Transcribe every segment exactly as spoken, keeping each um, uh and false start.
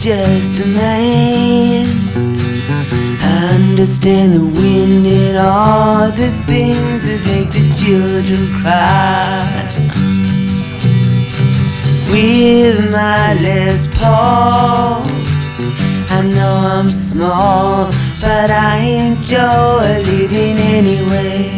just a man. I understand the wind and all the things that make the children cry. With my Les Paul, I know I'm small, but I enjoy living anyway.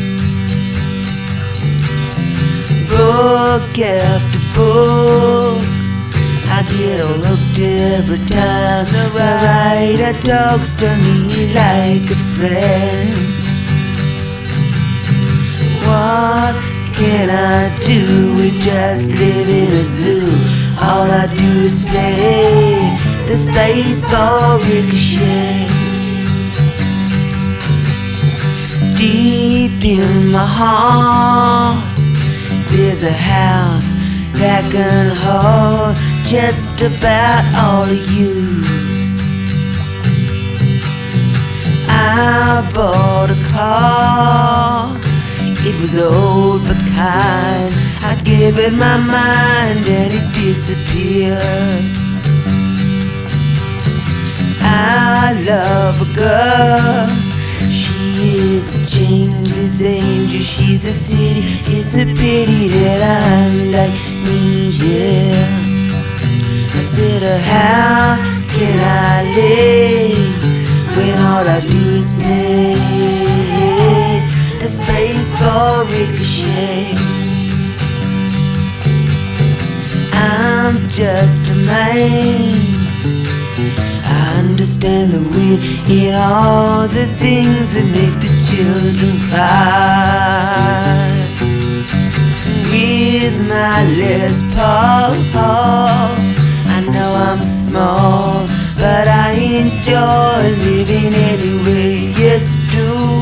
Book after book, I get all hooked every time the writer talks to me like a friend. What can I do? We just live in a zoo. All I do is play the Spaceball Ricochet. Deep in my heart, there's a house that can hold just about all of you. I bought a car, it was old but kind. I gave it my mind and it disappeared. I love a girl, she is a changeless angel. She's a city, it's a pity that I'm like me, yeah. I said, oh, how can I live when all I do is play the Spaceball Ricochet? I'm just a man, I understand the wind in all the things that make the children cry. With my Les Paul, I know I'm small, but I enjoy living anyway. Yes, I do.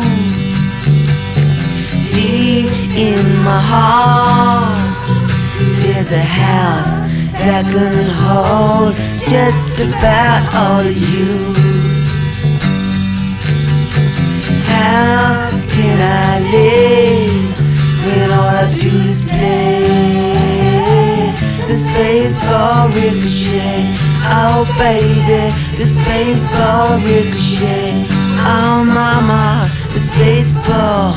Deep in my heart, there's a house that can hold just about all of you. How can I live when all I do is play the Spaceball Ricochet? Oh baby, the Spaceball Ricochet. Oh mama, the Spaceball.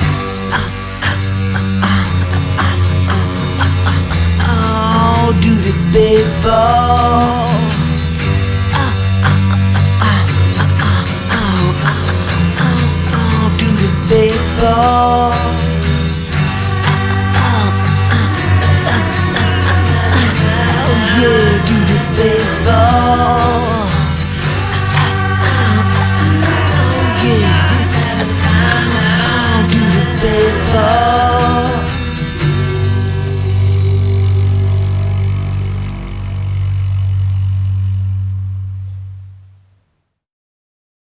Oh, do the Spaceball. Oh, do the Spaceball. Oh yeah, do the Spaceball.